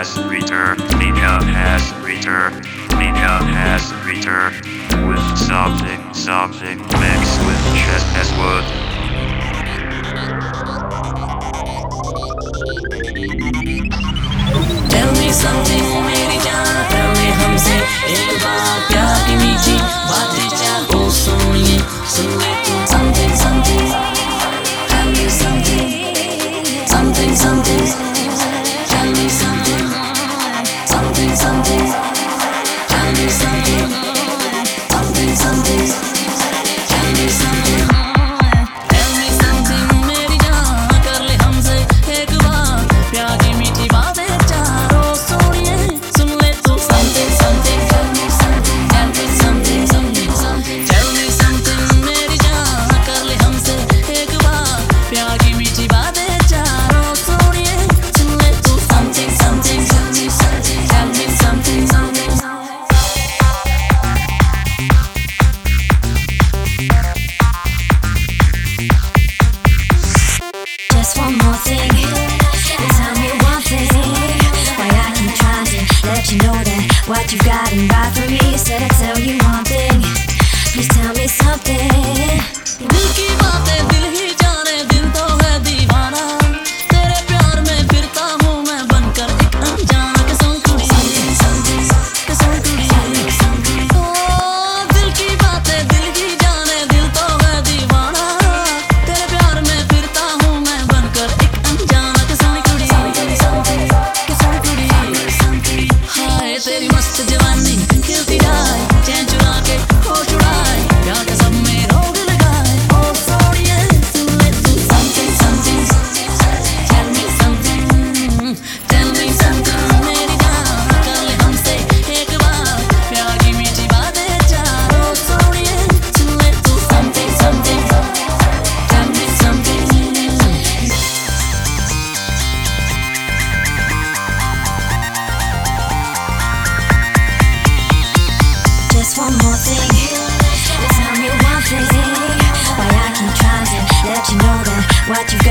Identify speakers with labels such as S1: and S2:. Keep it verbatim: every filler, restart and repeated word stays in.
S1: has returned. Media has returned. Media has returned with something, something mixed with chest as wood.
S2: Tell me something, मेरी जान, पहले हमसे एक बार प्यार की मीठी बातें चाहो सुनिए, सुन ले तू something something. Tell me something, something something. Tell me something, something something. Tell me something, something something. Tell me something. Tell me something, मेरी जान, कर ले हमसे एक बार प्यार की मीठी बातें चाहो सुनिए, सुन ले तू something something. Tell me something, tell me something, something something. Tell me something, मेरी जान, कर ले हमसे एक बार प्यार की मीठी बातें चाहो सुनिए, सुन ले तू something something. Tell me something, tell me something, something.
S3: Just one more thing, tell me one thing. Why I keep trying to let you know that what you got ain't right for me. Said I'd tell you one thing, please tell me something.
S2: दिल की बातें दिल ही जाने, दिल तो है दीवाना, तेरे प्यार में फिरता हूँ मैं बनकर एक अनजान कसम कुड़ी, कसम कुड़ी। ओ दिल की बातें दिल ही जाने, दिल तो है दीवाना, तेरे प्यार में फिरता हूँ मैं बनकर एक अनजान कसम कुड़ी, कसम कुड़ी। हाय तेरी मस्त जवानी खिलती जाए, चैन चुरा के होश उड़ाए, प्यार का सब में रोग लगाए। ओ सोनिए सुन ले तू something something. Tell me something, tell me something, मेरी जान, कर ले हमसे एक बार प्यार की मीठी बातें चाहो सोनिए, सुन ले तू something something. Tell me something.
S3: Just one more thing, tell me one thing. Why I keep trying to let you know that what you